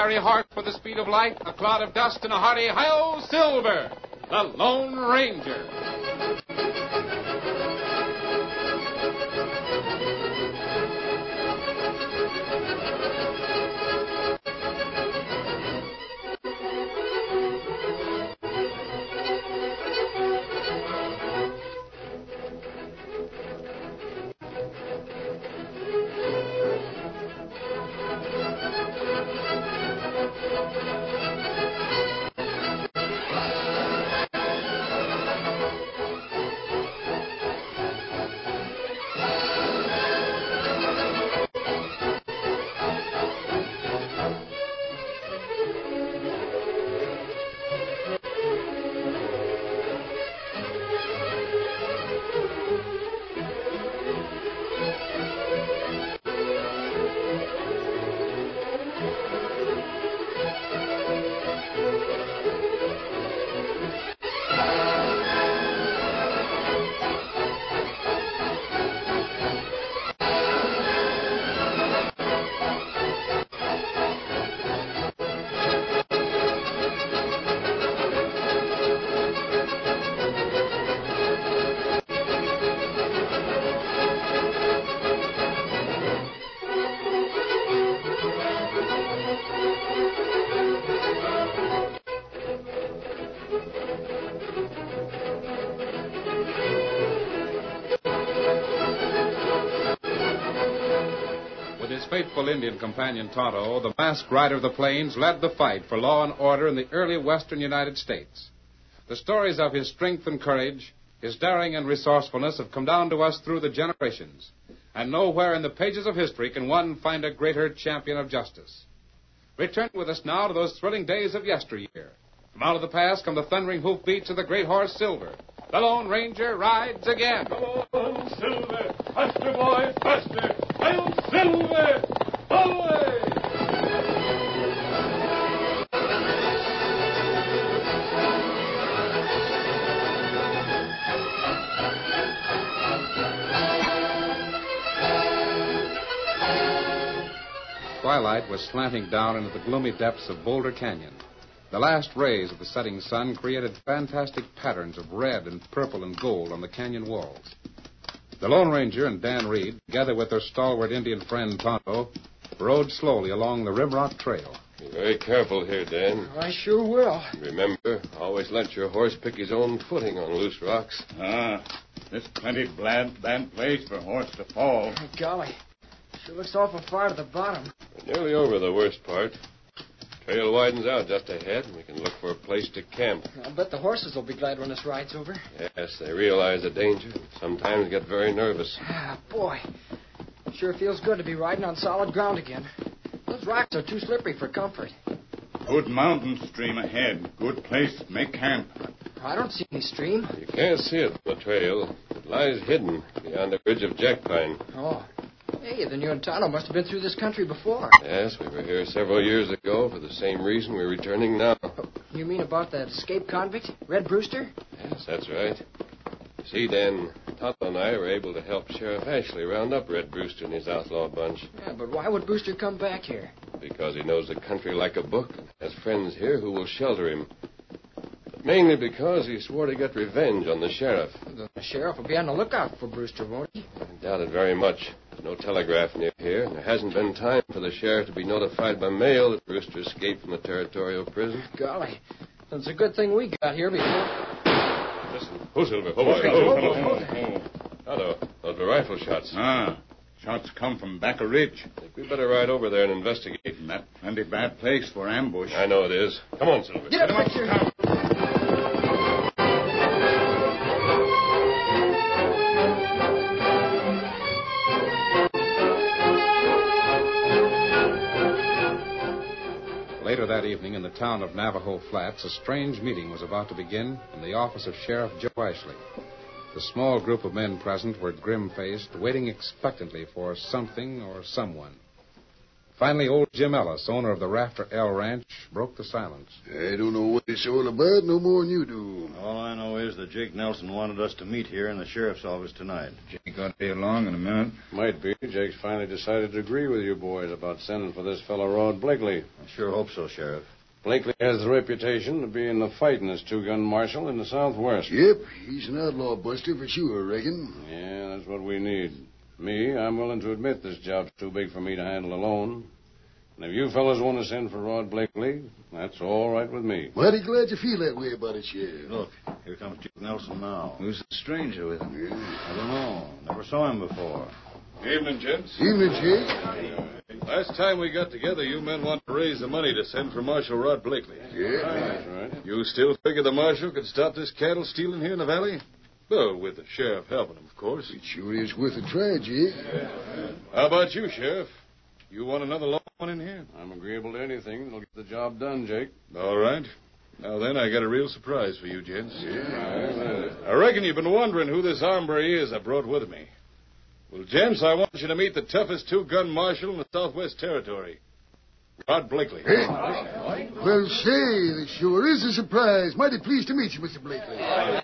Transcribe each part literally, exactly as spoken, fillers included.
fiery heart for the speed of light, a cloud of dust, and a hearty hi-yo Silver, the Lone Ranger. Faithful Indian companion Tonto, the masked rider of the plains, led the fight for law and order in the early western United States. The stories of his strength and courage, his daring and resourcefulness have come down to us through the generations, and nowhere in the pages of history can one find a greater champion of justice. Return with us now to those thrilling days of yesteryear. From out of the past come the thundering hoofbeats of the great horse Silver. The Lone Ranger rides again. Come on, Silver! Faster, boy, faster! Hail, Silver! Away! Twilight was slanting down into the gloomy depths of Boulder Canyon. The last rays of the setting sun created fantastic patterns of red and purple and gold on the canyon walls. The Lone Ranger and Dan Reed, together with their stalwart Indian friend Tonto, rode slowly along the Rimrock Trail. Be very careful here, Dan. I sure will. Remember, always let your horse pick his own footing on loose rocks. Ah, this plenty bad, bad place for a horse to fall. Oh, golly, sure looks awful far to the bottom. We're nearly over the worst part. Trail widens out just ahead, and we can look for a place to camp. I'll bet the horses will be glad when this ride's over. Yes, they realize the danger and sometimes get very nervous. Ah, boy, sure feels good to be riding on solid ground again. Those rocks are too slippery for comfort. Good mountain stream ahead. Good place to make camp. I don't see any stream. You can't see it from the trail. It lies hidden beyond the ridge of Jack Pine. Oh. Hey, then you and Tonto must have been through this country before. Yes, we were here several years ago for the same reason we're returning now. Oh, you mean about that escaped convict, Red Brewster? Yes, that's right. See, Dan, Tonto and I were able to help Sheriff Ashley round up Red Brewster and his outlaw bunch. Yeah, but why would Brewster come back here? Because he knows the country like a book and has friends here who will shelter him. But mainly because he swore to get revenge on the sheriff. The sheriff will be on the lookout for Brewster, won't he? I doubt it very much. There's no telegraph near here, and there hasn't been time for the sheriff to be notified by mail that Brewster escaped from the territorial prison. Golly, it's a good thing we got here before. Listen, who's Silver? Oh, Hold oh, on. oh, oh. Tonto, those were rifle shots. Ah, shots come from back a ridge. I think we better ride over there and investigate. That plenty bad place for ambush. I know it is. Come on, Silver. Get up, Brewster. Later that evening in the town of Navajo Flats, a strange meeting was about to begin in the office of Sheriff Joe Ashley. The small group of men present were grim-faced, waiting expectantly for something or someone. Finally, old Jim Ellis, owner of the Rafter L Ranch, broke the silence. I don't know what it's all about no more than you do. All I know is that Jake Nelson wanted us to meet here in the sheriff's office tonight. Jake ought to be along in a minute. Might be. Jake's finally decided to agree with you boys about sending for this fellow Rod Blakely. I sure hope so, Sheriff. Blakely has the reputation of being the fightingest two-gun marshal in the Southwest. Yep, he's an outlaw buster for sure, I reckon. Yeah, that's what we need. Me, I'm willing to admit this job's too big for me to handle alone. And if you fellas want to send for Rod Blakely, that's all right with me. Mighty glad you feel that way about it, Sheriff. Look, here comes Jake Nelson now. Who's the stranger with him? Yeah. I don't know. Never saw him before. Evening, gents. Evening, Jake. Last time we got together, you men wanted to raise the money to send for Marshal Rod Blakely. Yeah. That's right. You still figure the marshal could stop this cattle stealing here in the valley? Well, with the sheriff helping him, of course. It sure is worth a try, Jake. How about you, Sheriff? You want another long one in here? I'm agreeable to anything that'll get the job done, Jake. All right. Now then, I got a real surprise for you, gents. Yeah. I reckon you've been wondering who this hombre is I brought with me. Well, gents, I want you to meet the toughest two-gun marshal in the Southwest Territory, Rod Blakely. Hey. Well, say, this sure is a surprise. Mighty pleased to meet you, Mister Blakely.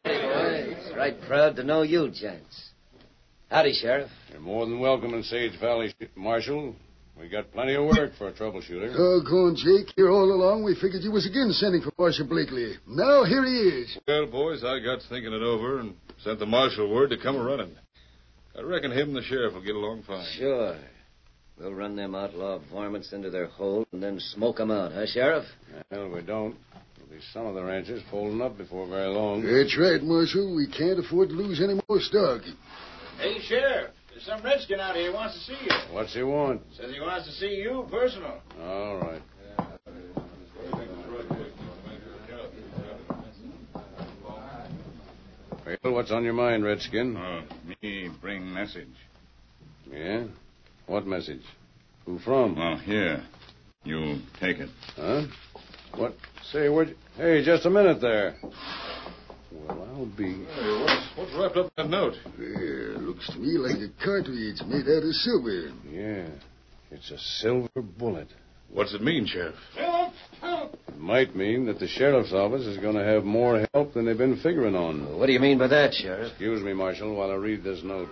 It's right proud to know you, gents. Howdy, Sheriff. You're more than welcome in Sage Valley, Marshal. We got plenty of work for a troubleshooter. Doggone, Jake. Here all along, we figured you was again sending for Marshal Blakely. Now, here he is. Well, boys, I got thinking it over and sent the marshal word to come a-running. I reckon him and the sheriff will get along fine. Sure. We'll run them outlaw varmints into their hole and then smoke 'em out, huh, Sheriff? Well, we don't. There'll be some of the ranches folding up before very long. That's right, Marshal. We can't afford to lose any more stock. Hey, Sheriff, there's some redskin out here who wants to see you. What's he want? Says he wants to see you personal. All right. Well, what's on your mind, Redskin? Oh, me bring message. Yeah? What message? Who from? Oh, here. You take it. Huh? What? Say, where'd you... Hey, just a minute there. Well, I'll be... Hey, what's, what's wrapped up in that note? Yeah, looks to me like a cartridge made out of silver. Yeah. It's a silver bullet. What's it mean, Sheriff? Help! Help! It might mean that the sheriff's office is going to have more help than they've been figuring on. What do you mean by that, Sheriff? Excuse me, Marshal, while I read this note.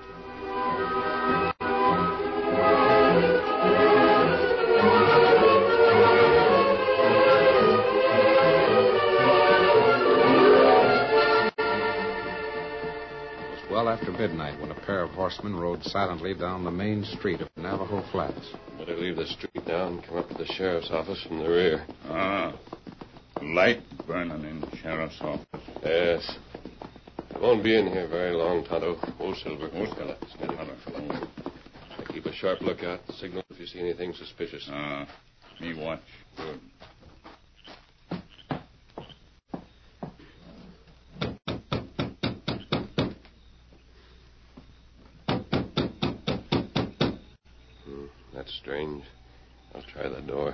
Well after midnight when a pair of horsemen rode silently down the main street of Navajo Flats. Better leave the street now and come up to the sheriff's office from the rear. Ah. Light burning in the sheriff's office. Yes. I won't be in here very long, Tonto. Old Silver. Old Silver. Steady. Keep a sharp lookout. Signal if you see anything suspicious. Ah. Me watch. Good. That's strange. I'll try the door.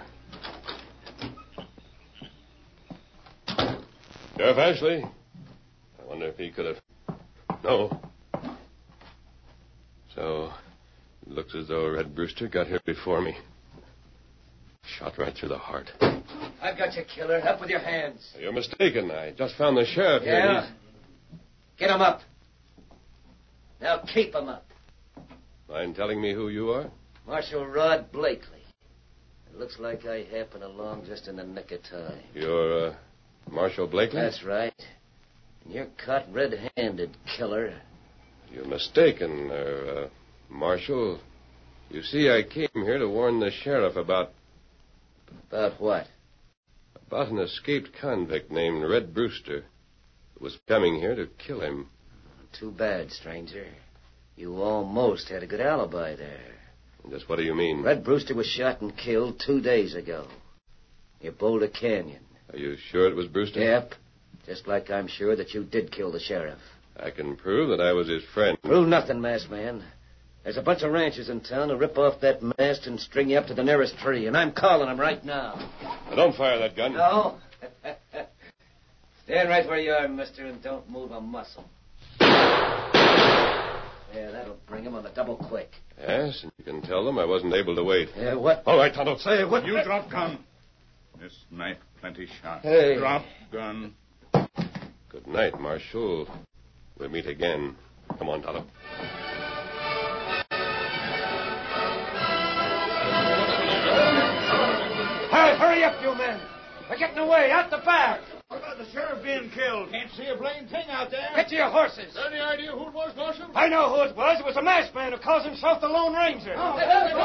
Sheriff Ashley. I wonder if he could have... No. So, it looks as though Red Brewster got here before me. Shot right through the heart. I've got you, killer. Up with your hands. You're mistaken. I just found the sheriff here. Yeah? Get him up. Now keep him up. Mind telling me who you are? Marshal Rod Blakely. It looks like I happened along just in the nick of time. You're, uh, Marshal Blakely? That's right. And you're caught red-handed, killer. You're mistaken, uh, uh, Marshal. You see, I came here to warn the sheriff about... About what? About an escaped convict named Red Brewster who was coming here to kill him. Too bad, stranger. You almost had a good alibi there. Just what do you mean? Red Brewster was shot and killed two days ago. Near Boulder Canyon. Are you sure it was Brewster? Yep. Just like I'm sure that you did kill the sheriff. I can prove that I was his friend. Prove nothing, masked man. There's a bunch of ranchers in town who rip off that mast and string you up to the nearest tree, and I'm calling them right now. Now, don't fire that gun. No? Stand right where you are, mister, and don't move a muscle. Yeah, that'll bring him on the double quick. Yes, and you can tell them I wasn't able to wait. Yeah, what? All right, Tonto, say what? You drop gun. This knife plenty sharp. Hey. Drop gun. Good night, Marshal. We'll meet again. Come on, Tonto. Hurry, hurry up, you men. They're getting away, out the back. What about the sheriff being killed? Can't see a blame thing out there. Get to your horses. Any idea who it was, Marshal? I know who it was. It was a masked man who calls himself the Lone Ranger. Oh,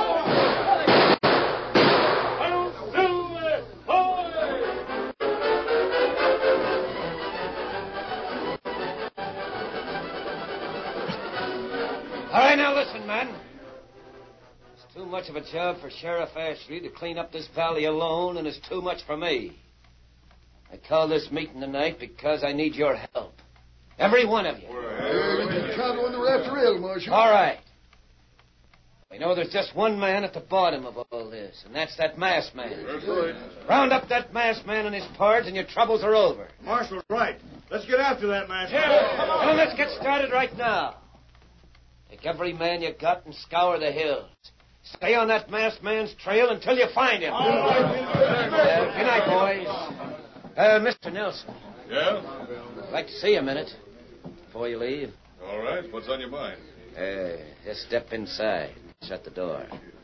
All right, now listen, man. It's too much of a job for Sheriff Ashley to clean up this valley alone, and it's too much for me. I call this meeting tonight because I need your help. Every one of you. Yeah, we can count on the raft rail, Marshal. All right. We know there's just one man at the bottom of all this, and that's that masked man. That's right. Round up that masked man and his pards, and your troubles are over. Marshal's right. Let's get after that man. Well, let's get started right now. Take every man you got and scour the hills. Stay on that masked man's trail until you find him. Uh, good night, boys. Uh, Mister Nelson, Yeah? I'd like to see you a minute before you leave. All right. What's on your mind? Uh, just step inside. Shut the door.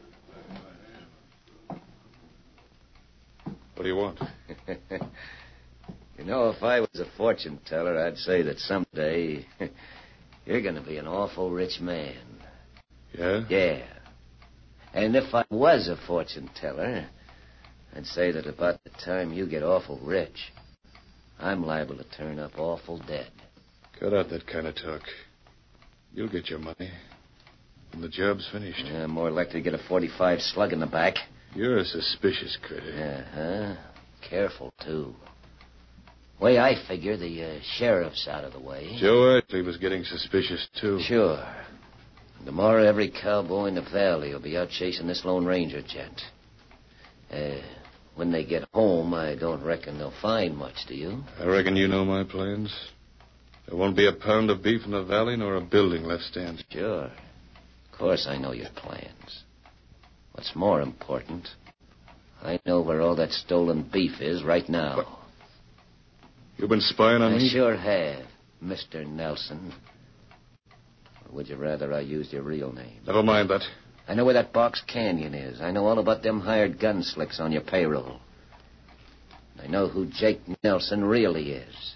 What do you want? You know, if I was a fortune teller, I'd say that someday you're going to be an awful rich man. Yeah? Yeah. And if I was a fortune teller, I'd say that about the time you get awful rich, I'm liable to turn up awful dead. Cut out that kind of talk. You'll get your money when the job's finished. Yeah, more likely to get a forty-five slug in the back. You're a suspicious critter. Uh-huh. Careful, too. Way I figure, the uh, sheriff's out of the way. Joe Ashley was getting suspicious, too. Sure. Tomorrow, every cowboy in the valley will be out chasing this Lone Ranger gent. Uh, when they get home, I don't reckon they'll find much, do you? I reckon you know my plans. There won't be a pound of beef in the valley nor a building left standing. Sure. Of course I know your plans. What's more important, I know where all that stolen beef is right now. What? You've been spying on I me? sure have, Mister Nelson. Or would you rather I used your real name? Never mind that. I know where that Box Canyon is. I know all about them hired gun slicks on your payroll. I know who Jake Nelson really is.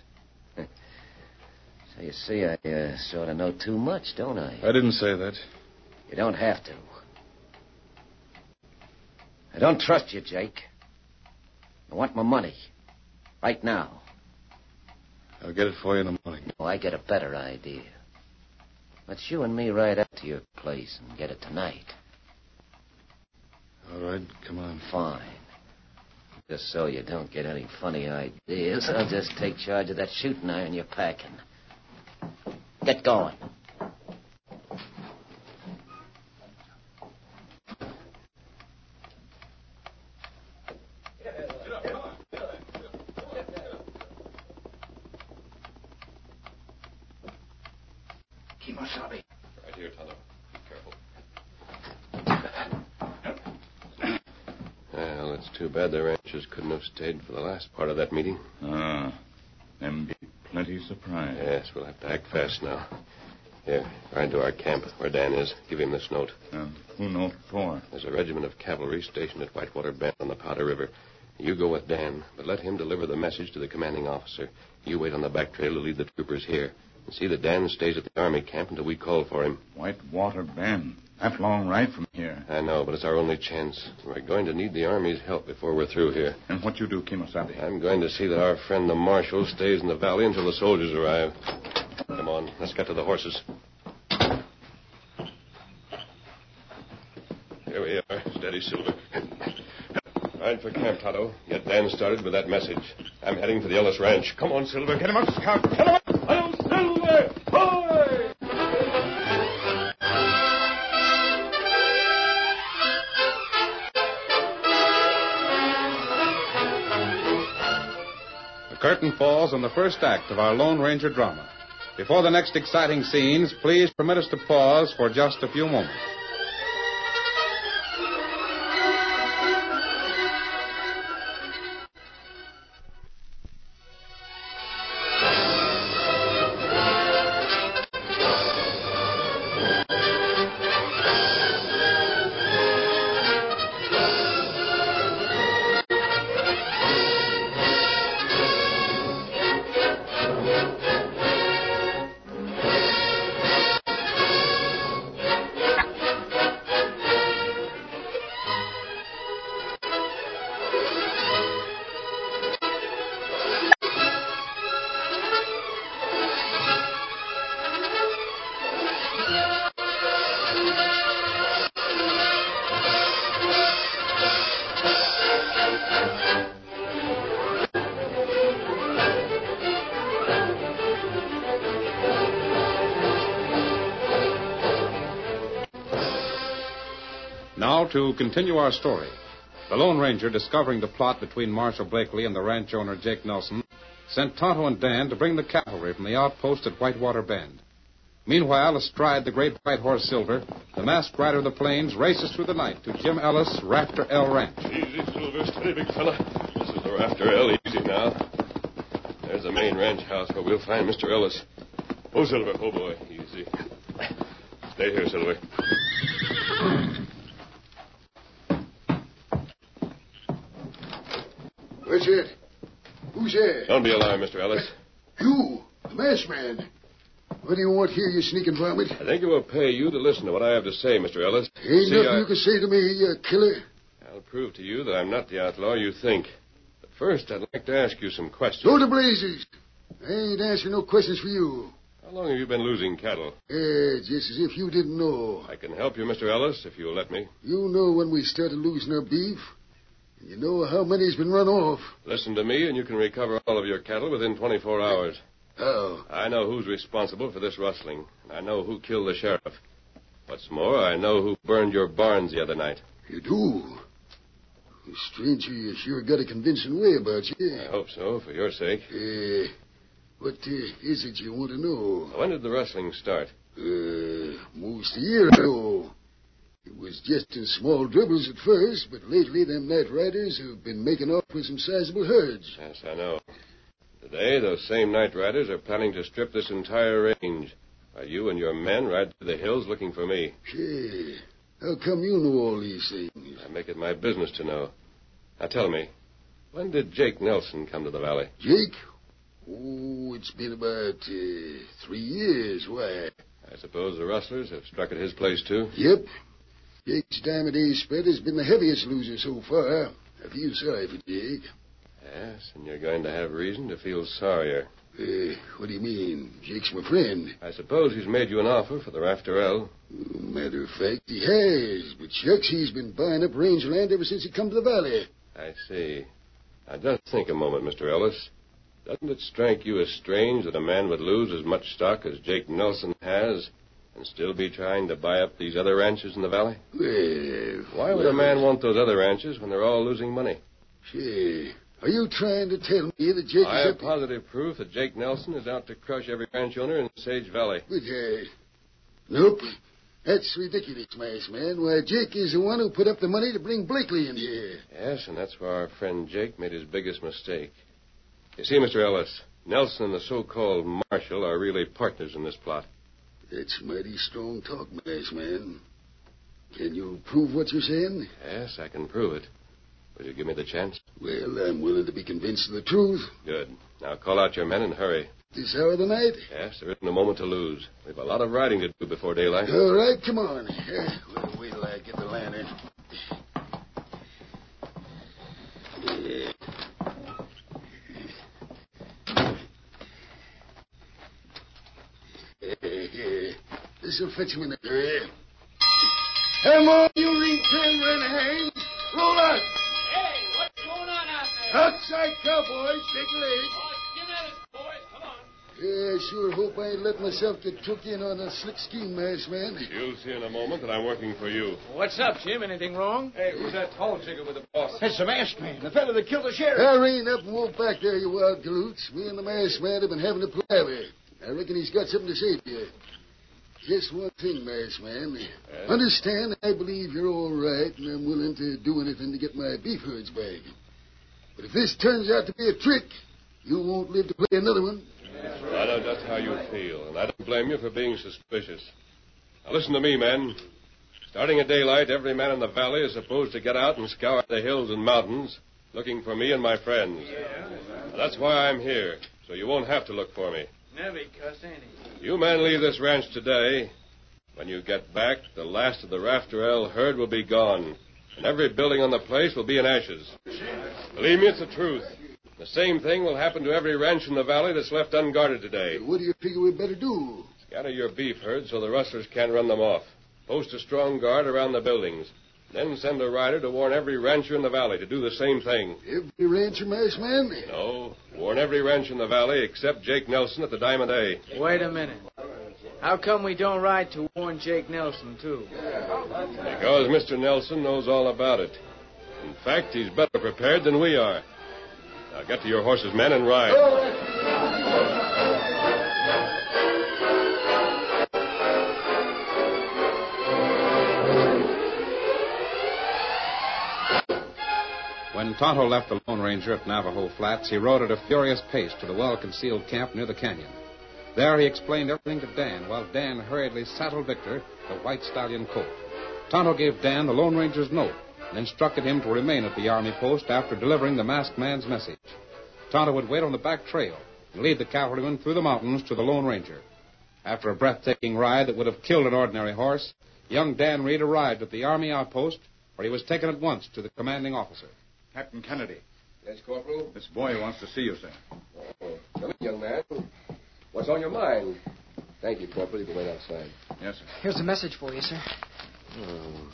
So you see, I uh, sort of know too much, don't I? I didn't say that. You don't have to. I don't trust you, Jake. I want my money. Right now. I'll get it for you in the morning. No, I get a better idea. Let's you and me ride up to your place and get it tonight. All right, come on. Fine. Just so you don't get any funny ideas, I'll just take charge of that shooting iron you're packing. Get going. Right here, Tonto. Be careful. Well, it's too bad the ranchers couldn't have stayed for the last part of that meeting. Ah, them be plenty surprised. Yes, we'll have to act fast now. Here, ride to our camp where Dan is. Give him this note. Uh, who know for? There's a regiment of cavalry stationed at Whitewater Bend on the Powder River. You go with Dan, but let him deliver the message to the commanding officer. You wait on the back trail to lead the troopers here. And see that Dan stays at the army camp until we call for him. Whitewater Bend. That long ride from here. I know, but it's our only chance. We're going to need the Army's help before we're through here. And what you do, Kimosabe? I'm going to see that our friend the Marshal stays in the valley until the soldiers arrive. Come on, let's get to the horses. Here we are. Steady, Silver. Ride for Camp Tonto. Get Dan started with that message. I'm heading for the Ellis Ranch. Come on, Silver. Get him up, Scout. Get him up. I'm Silver. Hoy! The curtain falls on the first act of our Lone Ranger drama. Before the next exciting scenes, please permit us to pause for just a few moments. Now, to continue our story. The Lone Ranger, discovering the plot between Marshal Blakely and the ranch owner, Jake Nelson, sent Tonto and Dan to bring the cavalry from the outpost at Whitewater Bend. Meanwhile, astride the great white horse Silver, the masked rider of the plains races through the night to Jim Ellis' Rafter L Ranch. Easy, Silver. Steady, big fella. This is the Rafter L. Easy now. There's the main ranch house where we'll find Mister Ellis. Oh, Silver. Oh, boy. Easy. Stay here, Silver. What's it? Who's there? Don't be alarmed, Mister Ellis. You, the masked man. What do you want here, you sneaking varmint? I think it will pay you to listen to what I have to say, Mister Ellis. Ain't See, nothing I... you can say to me, you killer. I'll prove to you that I'm not the outlaw you think. But first, I'd like to ask you some questions. Go to blazes. I ain't answering no questions for you. How long have you been losing cattle? Yeah, just as if you didn't know. I can help you, Mister Ellis, if you'll let me. You know when we started losing our beef. And you know how many's been run off. Listen to me, and you can recover all of your cattle within twenty-four hours. How? I know who's responsible for this rustling, and I know who killed the sheriff. What's more, I know who burned your barns the other night. You do? Stranger, you sure got a convincing way about you. I hope so, for your sake. Uh, what uh, is it you want to know? When did the rustling start? Uh, most a year ago. It was just in small dribbles at first, but lately them night riders have been making off with some sizable herds. Yes, I know. Today, those same night riders are planning to strip this entire range, while you and your men ride through the hills looking for me. Say, how come you know all these things? I make it my business to know. Now tell me, when did Jake Nelson come to the valley? Jake? Oh, it's been about uh, three years. Why? I suppose the rustlers have struck at his place, too? Yep. Jake's Diamond A spread has been the heaviest loser so far. I feel sorry for Jake. Yes, and you're going to have reason to feel sorrier. Uh, what do you mean? Jake's my friend. I suppose he's made you an offer for the Rafter L. Matter of fact, he has. But shucks, he's been buying up range land ever since he come to the valley. I see. Now, just think a moment, Mister Ellis. Doesn't it strike you as strange that a man would lose as much stock as Jake Nelson has and still be trying to buy up these other ranches in the valley? Well, Why would well, a man want those other ranches when they're all losing money? Say, are you trying to tell me that Jake I is have up... positive proof that Jake Nelson is out to crush every ranch owner in Sage Valley. But, uh, nope. That's ridiculous, masked man. Why, Jake is the one who put up the money to bring Blakely in here. Yes, and that's where our friend Jake made his biggest mistake. You see, Mister Ellis, Nelson and the so-called Marshal are really partners in this plot. That's mighty strong talk, masked man. Can you prove what you're saying? Yes, I can prove it. Will you give me the chance? Well, I'm willing to be convinced of the truth. Good. Now call out your men and hurry. This hour of the night? Yes, there isn't a moment to lose. We've a lot of riding to do before daylight. All right, come on. Uh, well, wait till I get the lantern. Yeah. This'll fetch him in the area. Come on, you ring-tailed renegade. Roll out. Hey, what's going on out there? Outside cowboys, take a leg. Oh, skin at us, boys. Come on. Yeah, I sure hope I ain't let myself get took in on a slick scheme, masked man. You'll see in a moment that I'm working for you. What's up, Jim? Anything wrong? Hey, who's that tall jigger with the boss? That's the masked man, the fellow that killed the sheriff. Hurry up and walk back there, you wild galoots. Me and the masked man have been having a palaver. I reckon he's got something to say to you. Just one thing, masked man. Yes? Understand, I believe you're all right, and I'm willing to do anything to get my beef herds back. But if this turns out to be a trick, you won't live to play another one. I know just how you feel, and I don't blame you for being suspicious. Now, listen to me, men. Starting at daylight, every man in the valley is supposed to get out and scour the hills and mountains looking for me and my friends. Now, that's why I'm here, so you won't have to look for me. Never cuss any. You men leave this ranch today. When you get back, the last of the Rafter L herd will be gone, and every building on the place will be in ashes. Believe me, it's the truth. The same thing will happen to every ranch in the valley that's left unguarded today. What do you figure we better do? Scatter your beef herds so the rustlers can't run them off. Post a strong guard around the buildings. Then send a rider to warn every rancher in the valley to do the same thing. Every rancher, masked man? No, warn every ranch in the valley except Jake Nelson at the Diamond A. Wait a minute. How come we don't ride to warn Jake Nelson, too? Because Mister Nelson knows all about it. In fact, he's better prepared than we are. Now get to your horses, men, and ride. When Tonto left the Lone Ranger at Navajo Flats, he rode at a furious pace to the well-concealed camp near the canyon. There he explained everything to Dan, while Dan hurriedly saddled Victor, the white stallion colt. Tonto gave Dan the Lone Ranger's note and instructed him to remain at the army post after delivering the masked man's message. Tonto would wait on the back trail and lead the cavalryman through the mountains to the Lone Ranger. After a breathtaking ride that would have killed an ordinary horse, young Dan Reed arrived at the army outpost, where he was taken at once to the commanding officer. Captain Kennedy. Yes, Corporal? This boy wants to see you, sir. Oh, come in, young man. What's on your mind? Thank you, Corporal. You can wait outside. Yes, sir. Here's a message for you, sir. Oh.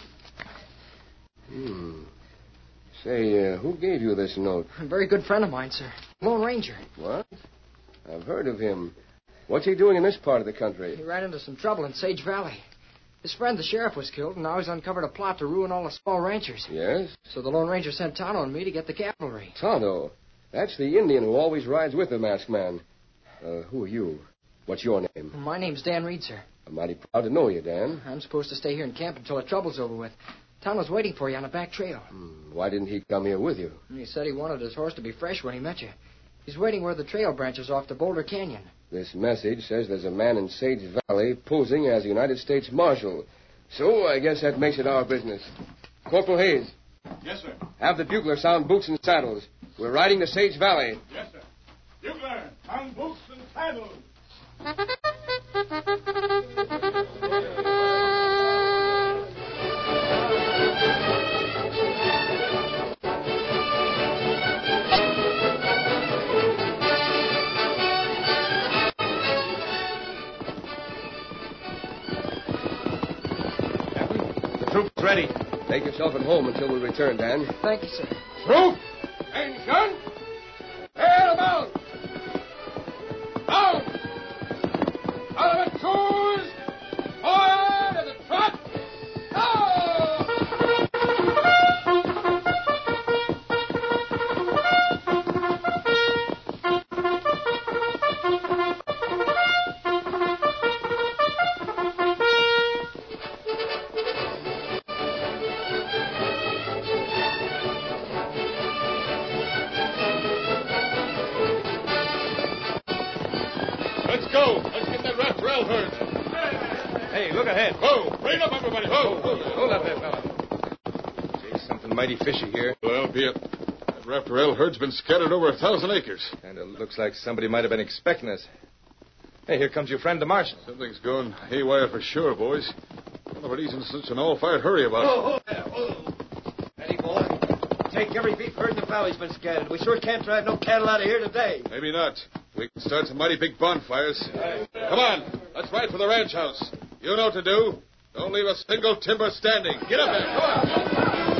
Hmm. Say, uh, who gave you this note? A very good friend of mine, sir. Lone Ranger. What? I've heard of him. What's he doing in this part of the country? He ran into some trouble in Sage Valley. His friend, the sheriff, was killed, and now he's uncovered a plot to ruin all the small ranchers. Yes? So the Lone Ranger sent Tonto and me to get the cavalry. Tonto. That's the Indian who always rides with the masked man. Uh, who are you? What's your name? My name's Dan Reed, sir. I'm mighty proud to know you, Dan. I'm supposed to stay here in camp until the trouble's over with. Tonto's waiting for you on the back trail. Hmm. Why didn't he come here with you? He said he wanted his horse to be fresh when he met you. He's waiting where the trail branches off to Boulder Canyon. This message says there's a man in Sage Valley posing as a United States Marshal. So I guess that makes it our business. Corporal Hayes. Yes, sir. Have the bugler sound boots and saddles. We're riding to Sage Valley. Yes, sir. Bugler, sound boots and saddles. Troop's ready. Take yourself at home until we return, Dan. Thank you, sir. Troop! Attention! Head about! Down! Out of the tours! Forward to the trot! Let's go. Let's get that Rafter L herd. Hey, look ahead. Whoa. Rein up, everybody. Whoa. Hold up there, fella. Gee, something mighty fishy here. Well, be it. That Rafter L herd's been scattered over a thousand acres. And it looks like somebody might have been expecting us. Hey, here comes your friend, the Marshal. Something's going haywire for sure, boys. I wonder what he's in such an all-fired hurry about. Whoa, whoa there, whoa. Eddie, boy. Take every beef herd in the valley's been scattered. We sure can't drive no cattle out of here today. Maybe not. We can start some mighty big bonfires. Come on. Let's ride for the ranch house. You know what to do. Don't leave a single timber standing. Get up there. Come on.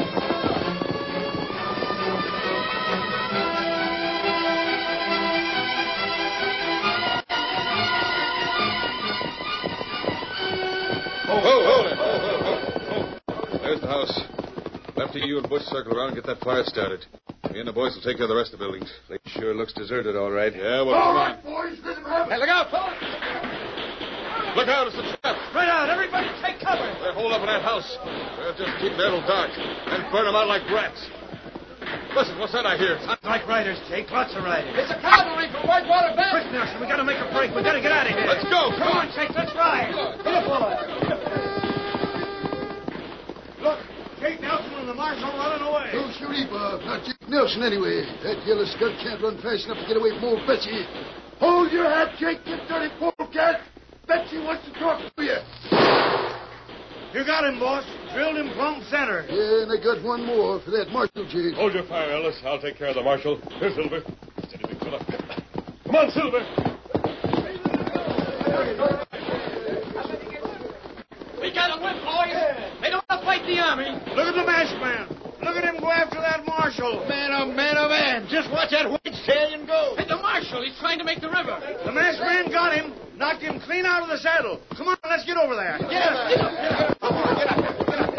Oh, oh, hold it. Oh, oh, oh. There's the house. Lefty, you and Bush circle around and get that fire started. Me and the boys will take care of the rest of the buildings. Place sure looks deserted, all right. Yeah, well, come on. Boys, get him Hey, look out! Look out, it's a trap. Right out. Everybody take cover. They're holed up in that house. We'll just keep that till dark and burn them out like rats. Listen, what's that I hear? Sounds like riders, Jake. Lots of riders. It's a cavalry from Whitewater Bend. Quick, Nelson. We gotta make a break. We gotta get out of here. Let's go. Come on, Jake. Let's ride. Hit it, Fuller. Look, Jake Nelson and the marshal running away. Don't shoot him, Bob. Not Jake Nelson, anyway. That yellow skunk can't run fast enough to get away from old Betsy. Hold your hat, Jake, you dirty polecat. Betsy wants to talk to you. You got him, boss. Drilled him plumb center. Yeah, and I got one more for that marshal, Jake. Hold your fire, Ellis. I'll take care of the marshal. Here, Silver. Steady, big fella. Come on, Silver. We got a whip, boys. They don't want to fight the army. Look at the masked man. Look at him go after that marshal. Man, oh, man, oh, man. Just watch that white stallion go. Hey, the marshal. He's trying to make the river. The masked man got him. Knocked him clean out of the saddle. Come on, let's get over there. Get up, get up, get up. Come on, get up, get up.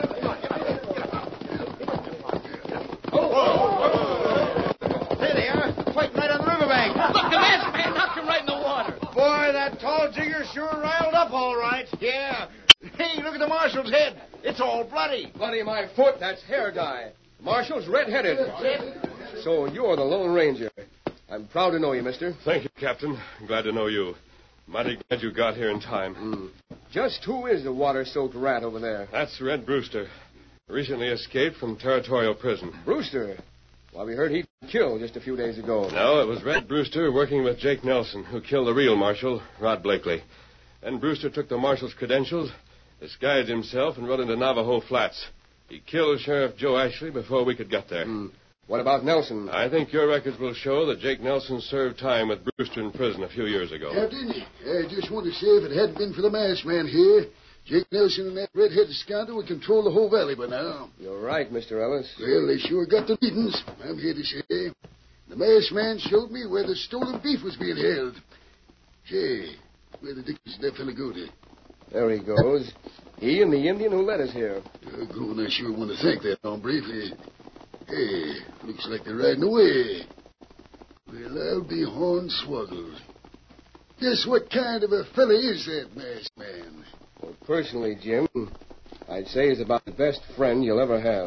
There they are, fighting right on the riverbank. Look, the masked man knocked him right in the water. Boy, that tall jigger sure riled up all right. Yeah. Hey, look at the marshal's head. It's all bloody. Bloody my foot, that's hair dye. Marshal's red-headed. So you're the Lone Ranger. I'm proud to know you, mister. Thank you, Captain. Glad to know you. Mighty glad you got here in time. Mm. Just who is the water-soaked rat over there? That's Red Brewster. Recently escaped from territorial prison. Brewster? Well, we heard he killed just a few days ago. No, it was Red Brewster working with Jake Nelson, who killed the real marshal, Rod Blakely. Then Brewster took the marshal's credentials, disguised himself, and rode into Navajo Flats. He killed Sheriff Joe Ashley before we could get there. Mm. What about Nelson? I think your records will show that Jake Nelson served time with Brewster in prison a few years ago. Captain, I just want to say if it hadn't been for the masked man here, Jake Nelson and that red-headed scoundrel would control the whole valley by now. You're right, Mister Ellis. Well, they sure got the meetings, I'm here to say. The masked man showed me where the stolen beef was being held. Say, where the dickens did that fella go to? There he goes. He and the Indian who led us here. Doggone, I sure want to thank that hombre for... Hey, looks like they're riding away. Well, I'll be hornswoggled. Guess what kind of a fella is that masked man? Well, personally, Jim, I'd say he's about the best friend you'll ever have.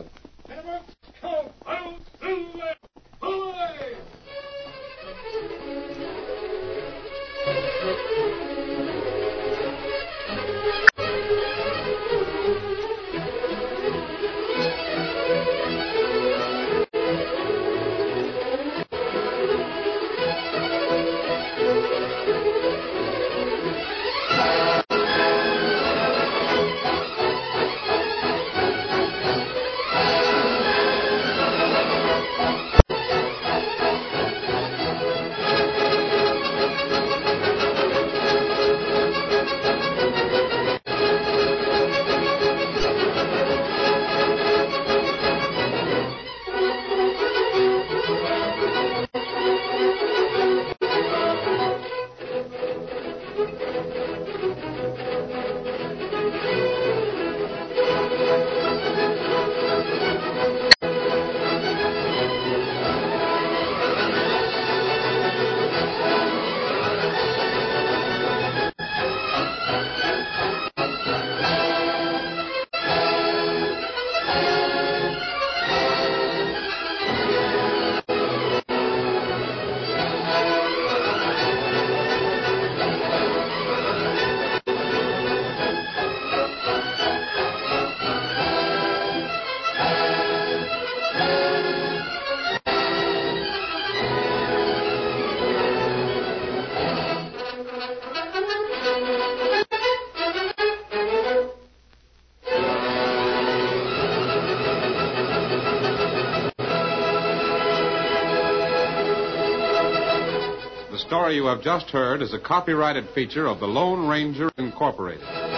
The story you have just heard is a copyrighted feature of the Lone Ranger Incorporated.